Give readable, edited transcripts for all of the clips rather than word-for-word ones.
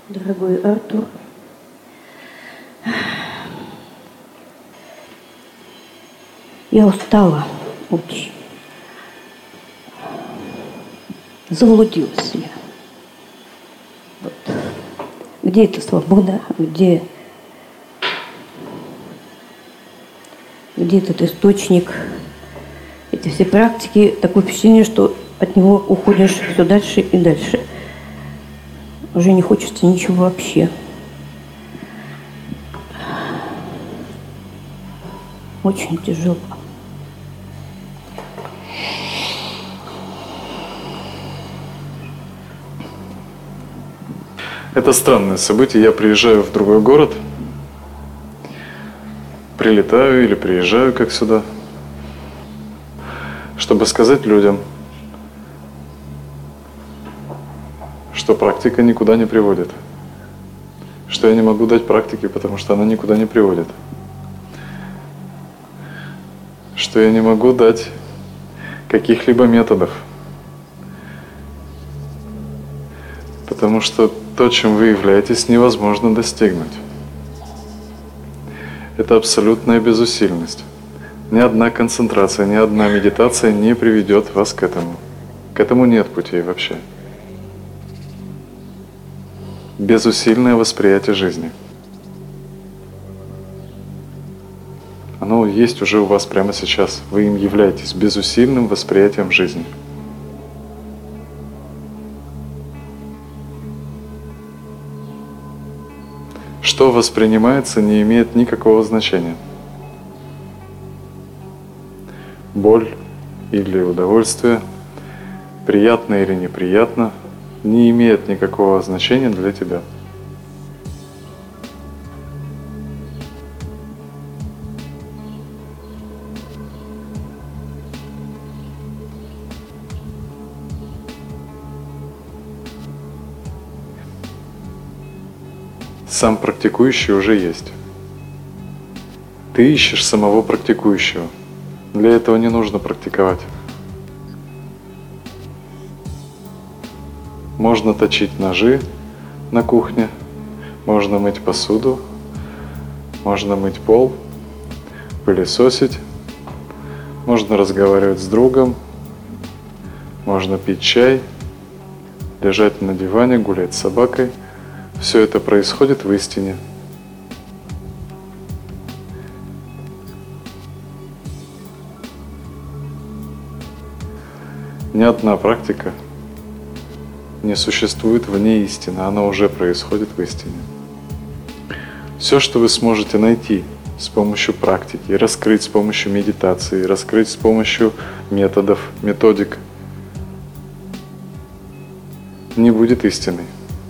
Дорогой Артур, я устала очень. Заблудилась я. Вот. Где эта свобода, где этот источник, эти все практики, такое впечатление, что от него уходишь все дальше и дальше. Уже не хочется ничего вообще. Очень тяжело. Это странное событие. Я приезжаю в другой город, прилетаю или приезжаю как сюда, чтобы сказать людям, что практика никуда не приводит, что я не могу дать практики, потому что она никуда не приводит, что я не могу дать каких-либо методов, потому что то, чем вы являетесь, невозможно достигнуть. Это абсолютная безусильность. Ни одна концентрация, ни одна медитация не приведет вас к этому. К этому нет путей вообще. Безусильное восприятие жизни. Оно есть уже у вас прямо сейчас. Вы им являетесь безусильным восприятием жизни. Что воспринимается, не имеет никакого значения. Боль или удовольствие, приятно или неприятно, не имеет никакого значения для тебя. Сам практикующий уже есть. Ты ищешь самого практикующего. Для этого не нужно практиковать. Можно точить ножи на кухне, можно мыть посуду, можно мыть пол, пылесосить, можно разговаривать с другом, можно пить чай, лежать на диване, гулять с собакой. Все это происходит в истине. Ни одна практика не существует вне истины, она уже происходит в истине. Все, что вы сможете найти с помощью практики, раскрыть с помощью медитации, раскрыть с помощью методов, методик, не будет истиной.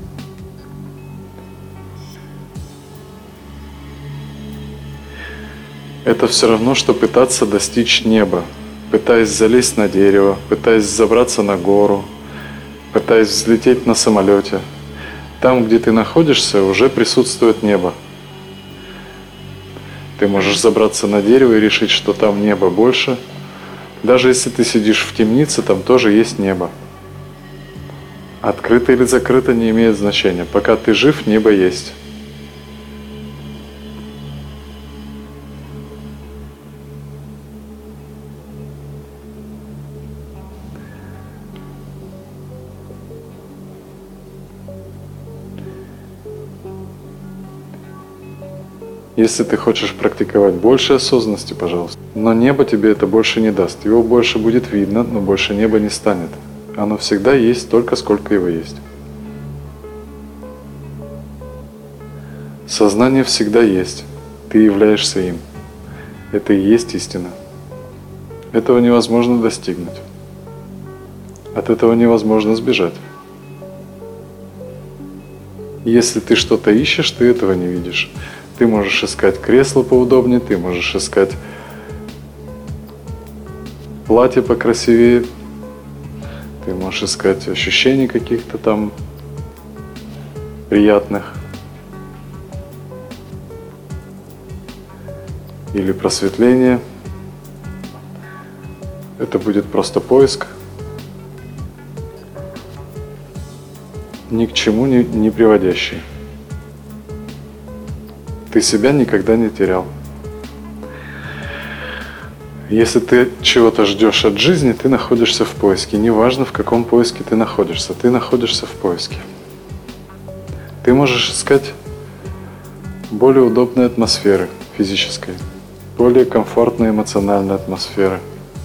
Это все равно, что пытаться достичь неба, пытаясь залезть на дерево, пытаясь забраться на гору, пытаясь взлететь на самолете. Там, где ты находишься, уже присутствует небо. Ты можешь забраться на дерево и решить, что там небо больше. Даже если ты сидишь в темнице, там тоже есть небо. Открыто или закрыто не имеет значения. Пока ты жив, небо есть. Если ты хочешь практиковать больше осознанности, пожалуйста. Но небо тебе это больше не даст. Его больше будет видно, но больше неба не станет. Оно всегда есть столько, сколько его есть. Сознание всегда есть. Ты являешься им. Это и есть истина. Этого невозможно достигнуть. От этого невозможно сбежать. Если ты что-то ищешь, ты этого не видишь. Ты можешь искать кресло поудобнее, ты можешь искать платье покрасивее, ты можешь искать ощущений каких-то там приятных или просветление. Это будет просто поиск. ни к чему не приводящий. Ты себя никогда не терял. Если ты чего-то ждешь от жизни, ты находишься в поиске. Неважно, в каком поиске ты находишься в поиске. Ты можешь искать более удобной атмосферы физической, более комфортной эмоциональной атмосферы,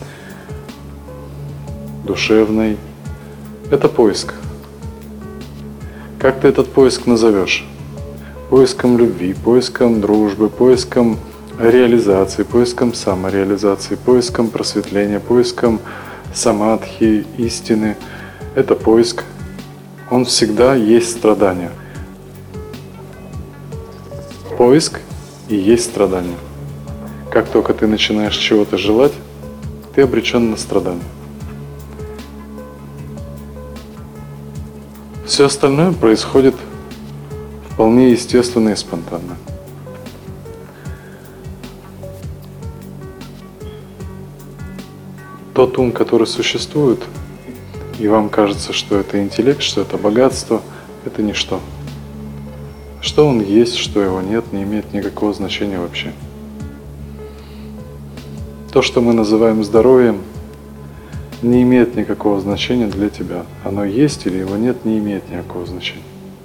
душевной. Это поиск. Как ты этот поиск назовешь? Поиском любви, поиском дружбы, поиском реализации, поиском самореализации, поиском просветления, поиском самадхи, истины. Это поиск. Он всегда есть страдание. Поиск и есть страдание. Как только ты начинаешь чего-то желать, ты обречен на страдание. Все остальное происходит вполне естественно и спонтанно. Тот ум, который существует, и вам кажется, что это интеллект, что это богатство, это ничто. Что он есть, что его нет, не имеет никакого значения вообще. То, что мы называем здоровьем, не имеет никакого значения для тебя. Оно есть или его нет, не имеет никакого значения.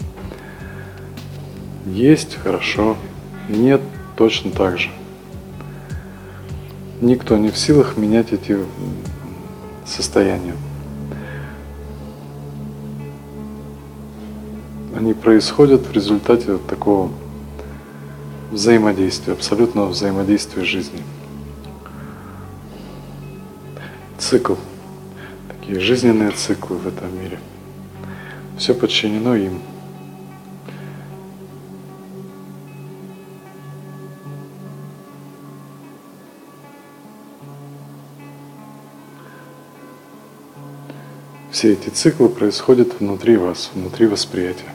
Есть – хорошо, нет – точно так же. Никто не в силах менять эти состояния. Они происходят в результате вот такого взаимодействия, абсолютного взаимодействия жизни. Цикл. Такие жизненные циклы в этом мире. Все подчинено им. Все эти циклы происходят внутри вас, внутри восприятия.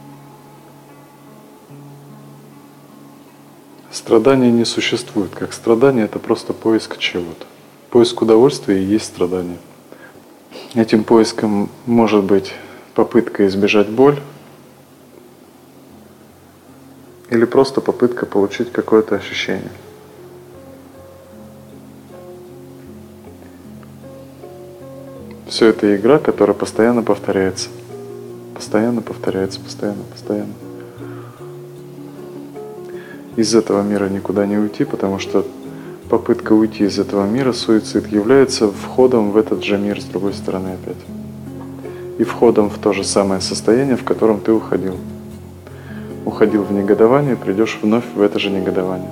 Страдания не существует. Как страдание – это просто поиск чего-то. Поиск удовольствия и есть страдание. Этим поиском может быть попытка избежать боль или просто попытка получить какое-то ощущение. Все это игра, которая постоянно повторяется. Постоянно повторяется, постоянно. Из этого мира никуда не уйти, потому что попытка уйти из этого мира, суицид, является входом в этот же мир с другой стороны опять. И входом в то же самое состояние, в котором ты уходил. Уходил в негодование, придешь вновь в это же негодование.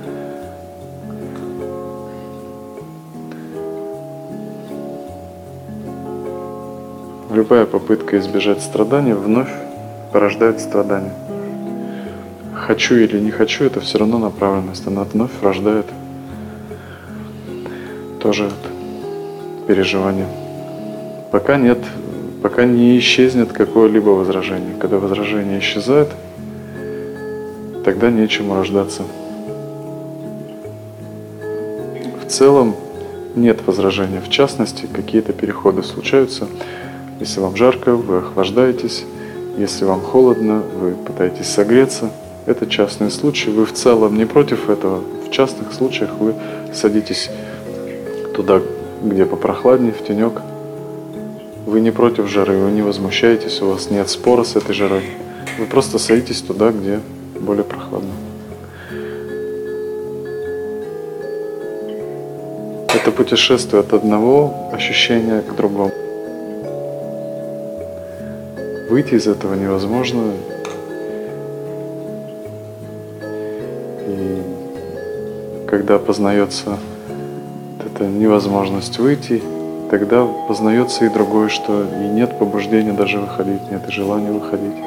Любая попытка избежать страдания вновь порождает страдания. Хочу или не хочу, это все равно направленность. Она вновь рождает тоже переживание. Пока не исчезнет какое-либо возражение. Когда возражение исчезает, тогда нечему рождаться. В целом нет возражения. В частности, какие-то переходы случаются. Если вам жарко, вы охлаждаетесь. Если вам холодно, вы пытаетесь согреться. Это частные случаи. Вы в целом не против этого. В частных случаях вы садитесь туда, где попрохладнее, в тенек. Вы не против жары, вы не возмущаетесь, у вас нет спора с этой жарой. Вы просто садитесь туда, где более прохладно. Это путешествие от одного ощущения к другому. Выйти из этого невозможно. И когда познается эта невозможность выйти, тогда познается и другое, что и нет побуждения даже выходить, нет и желания выходить.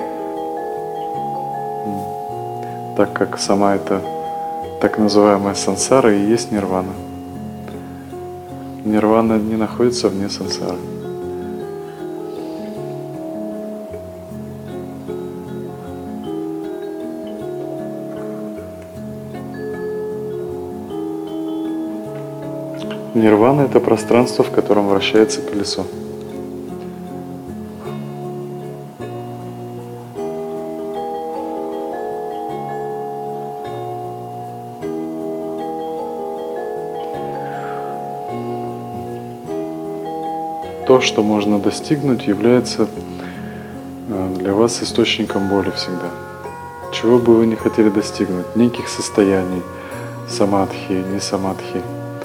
Так как сама эта так называемая сансара и есть нирвана. Нирвана не находится вне сансары. Нирвана – это пространство, в котором вращается колесо. то, что можно достигнуть, является для вас источником боли всегда. Чего бы вы ни хотели достигнуть, неких состояний, самадхи, не самадхи,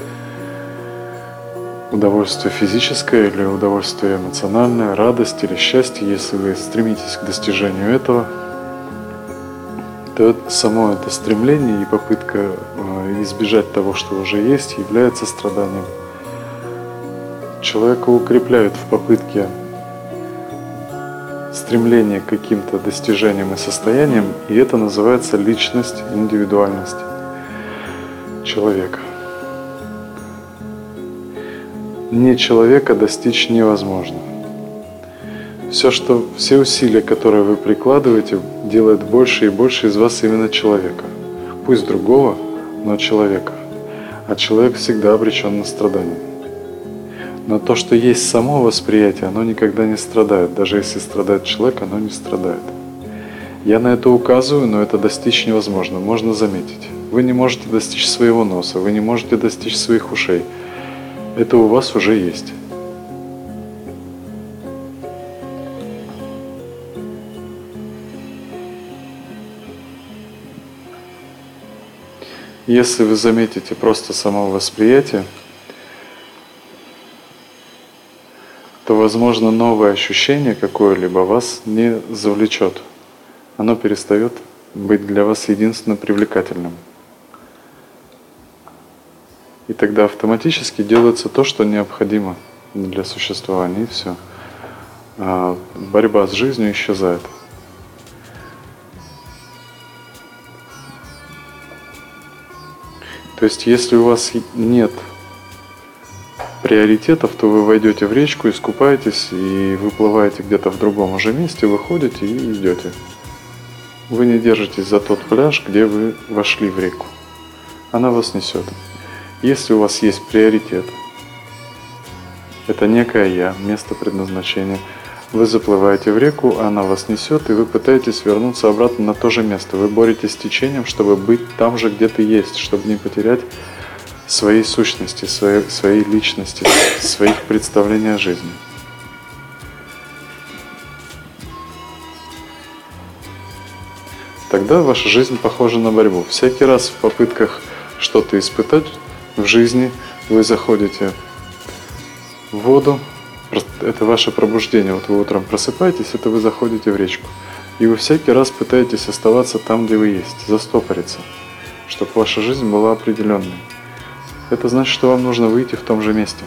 удовольствие физическое или удовольствие эмоциональное, радость или счастье, если вы стремитесь к достижению этого, то само это стремление и попытка избежать того, что уже есть, является страданием. Человека укрепляют в попытке стремления к каким-то достижениям и состояниям, и это называется личность, индивидуальность человека. Не человека достичь невозможно. Все усилия, которые вы прикладываете, делает больше и больше из вас именно человека. Пусть другого, но человека. А человек всегда обречен на страдания. Но то, что есть само восприятие, оно никогда не страдает. Даже если страдает человек, оно не страдает. Я на это указываю, но это достичь невозможно. Можно заметить. Вы не можете достичь своего носа, вы не можете достичь своих ушей. Это у вас уже есть. Если вы заметите просто само восприятие, то, возможно, новое ощущение какое-либо вас не завлечет. Оно перестает быть для вас единственно привлекательным. И тогда автоматически делается то, что необходимо для существования, и все. Борьба с жизнью исчезает. То есть, если у вас нет приоритетов, то вы войдете в речку, искупаетесь и выплываете где-то в другом уже месте, выходите и идете. Вы не держитесь за тот пляж, где вы вошли в реку. Она вас несет. Если у вас есть приоритет, это некое «я», место предназначения, вы заплываете в реку, она вас несет, и вы пытаетесь вернуться обратно на то же место. Вы боретесь с течением, чтобы быть там же, где ты есть, чтобы не потерять своей сущности, своей личности, своих представлений о жизни. Тогда ваша жизнь похожа на борьбу. Всякий раз в попытках что-то испытать в жизни вы заходите в воду, это ваше пробуждение. Вот вы утром просыпаетесь, это вы заходите в речку. И вы всякий раз пытаетесь оставаться там, где вы есть, застопориться, чтобы ваша жизнь была определенной. Это значит, что вам нужно выйти в том же месте.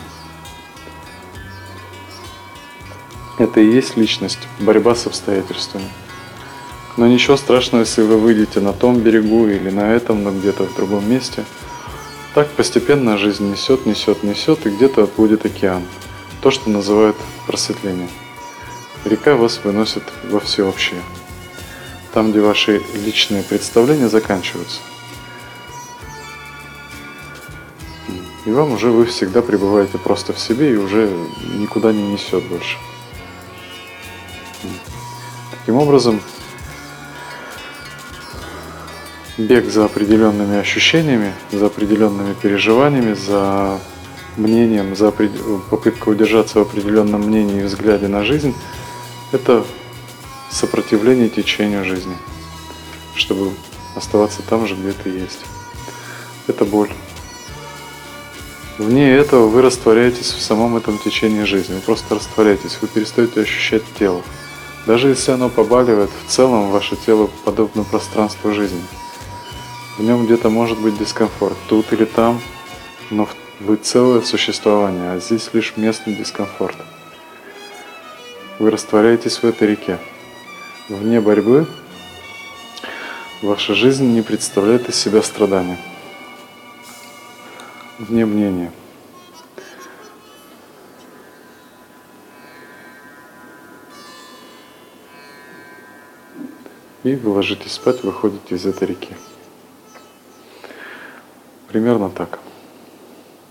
Это и есть личность, борьба с обстоятельствами. Но ничего страшного, если вы выйдете на том берегу или на этом, но где-то в другом месте. Так постепенно жизнь несет, и где-то будет океан. То, что называют просветление. Река вас выносит во всеобщее. Там, где ваши личные представления заканчиваются. И вам уже вы всегда пребываете просто в себе и уже никуда не несет больше. Таким образом, бег за определенными ощущениями, за определенными переживаниями, за мнением, за попытка удержаться в определенном мнении и взгляде на жизнь – это сопротивление течению жизни, чтобы оставаться там же, где ты есть. Это боль. Вне этого вы растворяетесь в самом этом течении жизни. Вы просто растворяетесь, вы перестаете ощущать тело. Даже если оно побаливает, в целом ваше тело подобно пространству жизни. В нем где-то может быть дискомфорт, тут или там, но вы целое существование, а здесь лишь местный дискомфорт. Вы растворяетесь в этой реке. Вне борьбы ваша жизнь не представляет из себя страдания. Вне мнения. И вы ложитесь спать, выходите из этой реки. Примерно так.